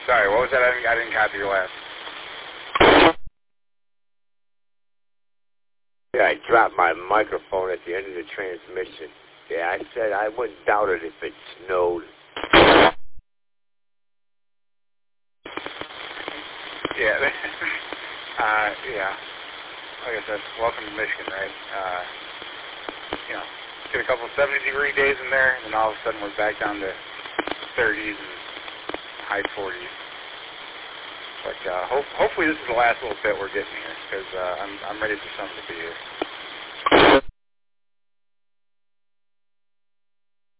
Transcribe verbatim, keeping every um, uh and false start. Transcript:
Sorry, what was that? I didn't, I didn't copy your last. Yeah, I dropped my microphone at the end of the transmission. Yeah, I said I wouldn't doubt it if it snowed. Yeah, uh, yeah. Like I said, welcome to Michigan, right? Uh, you know, get a couple of seventy degree days in there, and then all of a sudden we're back down to thirties and high forties. But uh, hope, hopefully this is the last little bit we're getting here, because uh, I'm I'm ready for something to be here.